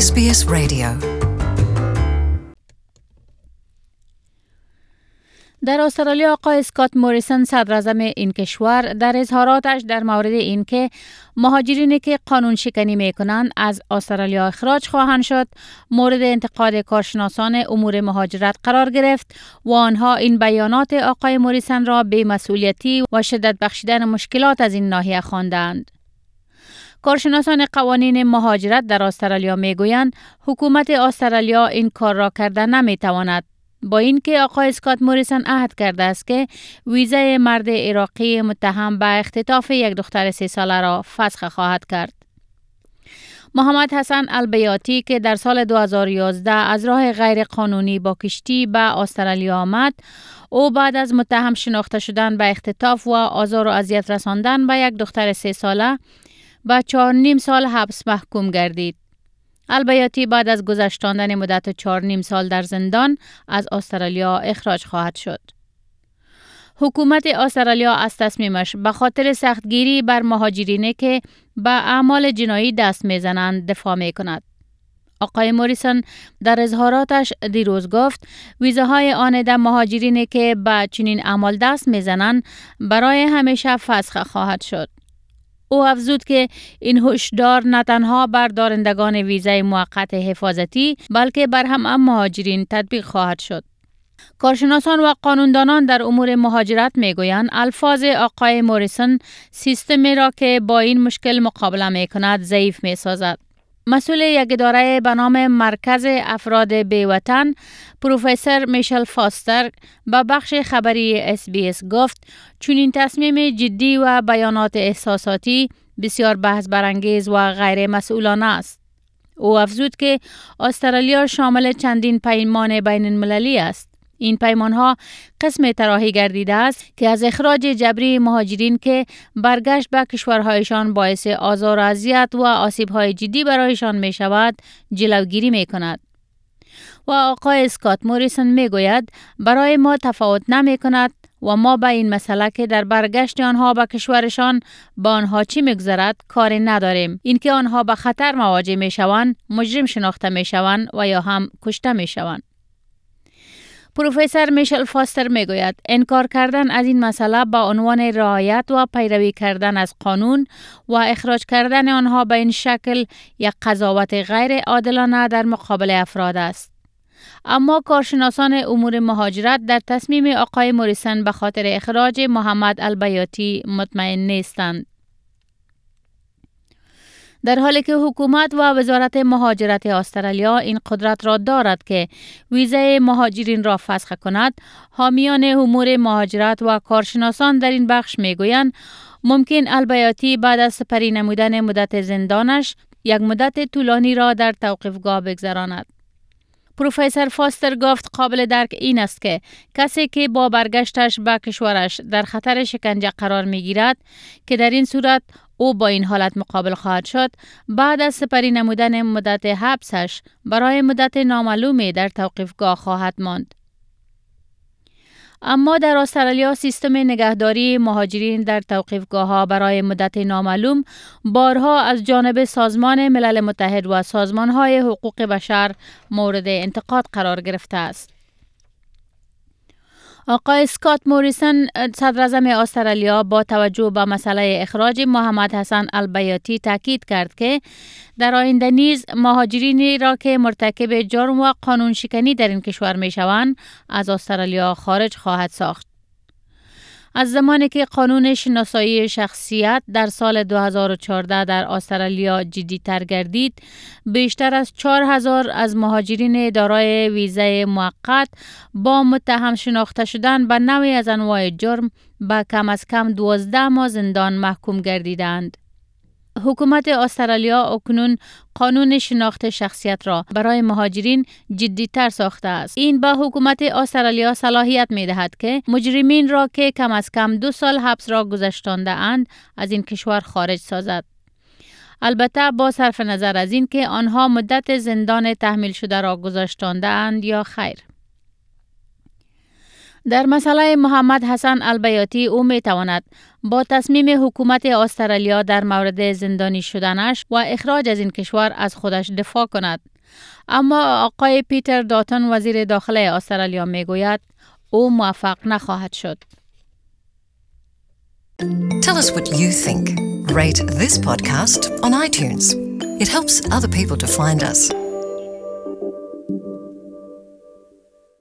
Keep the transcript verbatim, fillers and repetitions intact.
اس بی اس رادیو. در استرالیا آقای اسکات موریسون صدراعظم این کشور در اظهاراتش در مورد اینکه مهاجرینی که قانون شکنی میکنند از استرالیا اخراج خواهند شد مورد انتقاد کارشناسان امور مهاجرت قرار گرفت و آنها این بیانات آقای موریسون را بی‌مسئولیتی و شدت بخشیدن مشکلات از این ناحیه خواندند. کارشناسان قوانین مهاجرت در استرالیا میگویند حکومت استرالیا این کار را کرده نمیتواند، با اینکه آقای اسکات موریسون عهد کرده است که ویزای مرد عراقی متهم به اختطاف یک دختر سه ساله را فسخ خواهد کرد. محمد حسن البیاتی که در سال دو هزار و یازده از راه غیر قانونی با کشتی به استرالیا آمد، او بعد از متهم شناخته شدن به اختطاف و آزار و اذیت رساندن به یک دختر سه ساله به چهار نیم سال حبس محکوم گردید. البیاتی بعد از گذشتاندن مدت چهار نیم سال در زندان از استرالیا اخراج خواهد شد. حکومت استرالیا از تصمیمش به خاطر سختگیری بر مهاجرینی که به اعمال جنایی دست میزنند دفاع می کند. آقای موریسون در اظهاراتش دیروز گفت ویزاهای آنده مهاجرینی که به چنین اعمال دست میزنند برای همیشه فسخ خواهد شد. او افزود که این هشدار نه تنها بر دارندگان ویزای موقت حفاظتی بلکه بر همه مهاجرین تطبیق خواهد شد. کارشناسان و قانوندانان در امور مهاجرت میگویند الفاظ آقای موریسون سیستمی را که با این مشکل مقابله میکند ضعیف میسازد. مسئول یک اداره به نام مرکز افراد بیوطن پروفسور میشل فاستر به بخش خبری اس بی اس گفت چون این تصمیم جدی و بیانات احساساتی بسیار بحث برانگیز و غیر مسئولانه است. او افزود که استرالیا شامل چندین پیمان بین المللی است. این پیمانها قسم طراحی گردیده است که از اخراج جبری مهاجرین که برگشت به کشورهایشان باعث آزار و اذیت و آسیب‌های جدی برایشان می شود جلوگیری می کند. و آقای اسکات موریسون می گوید برای ما تفاوت نمی کند و ما به این مسئله که در برگشت آنها به کشورشان با آنها چی میگذرد کاری نداریم. اینکه آنها به خطر مواجه می شوند، مجرم شناخته می شوند و یا هم کشته می شوند. پروفسور میشل فاستر میگوید انکار کردن از این مسئله با عنوان رعایت و پیروی کردن از قانون و اخراج کردن آنها به این شکل یک قضاوت غیر عادلانه در مقابل افراد است. اما کارشناسان امور مهاجرت در تصمیم آقای موریسون به خاطر اخراج محمد البیاتی مطمئن نیستند. در حالی که حکومت و وزارت مهاجرت استرالیا این قدرت را دارد که ویزای مهاجرین را فسخ کند، حامیان امور مهاجرت و کارشناسان در این بخش میگویند ممکن البیاتی بعد از سپری نمودن مدت زندانش یک مدت طولانی را در توقیفگاه بگذراند. پروفسور فاستر گفت قابل درک این است که کسی که با برگشتش به کشورش در خطر شکنجه قرار می گیرد که در این صورت او با این حالت مقابل خواهد شد بعد از سپری نمودن مدت حبسش برای مدت نامعلومی در توقیفگاه خواهد ماند. اما در استرالیا سیستم نگهداری مهاجرین در توقیفگاه ها برای مدت نامعلوم بارها از جانب سازمان ملل متحد و سازمان های حقوق بشر مورد انتقاد قرار گرفته است. آقای اسکات موریسون صدراعظم استرالیا با توجه به مسئله اخراج محمد حسن البیاتی تاکید کرد که در آینده نیز مهاجرینی را که مرتکب جرم و قانون شکنی در این کشور می شوند از استرالیا خارج خواهد ساخت. از زمانی که قانون شناسایی شخصیت در سال دو هزار و چهارده در استرالیا جدی‌تر گردید، بیشتر از چهار هزار از مهاجرین دارای ویزای موقت با متهم شناخته شدن به نوعی از انواع جرم به کم از کم دوازده ماه زندان محکوم گردیدند. حکومت استرالیا اکنون قانون شناخت شخصیت را برای مهاجرین جدی‌تر ساخته است. این به حکومت استرالیا صلاحیت می‌دهد که مجرمین را که کم از کم دو سال حبس را گذشتانده اند از این کشور خارج سازد. البته با صرف نظر از این که آنها مدت زندان تحمیل شده را گذشتانده اند یا خیر. در مسئله محمد حسن البیاتی او می تواند با تصمیم حکومت استرالیا در مورد زندانی شدنش و اخراج از این کشور از خودش دفاع کند. اما آقای پیتر داتون وزیر داخله استرالیا میگوید او موفق نخواهد شد. Tell us what you think. Rate this podcast on iTunes. It helps other people to find us.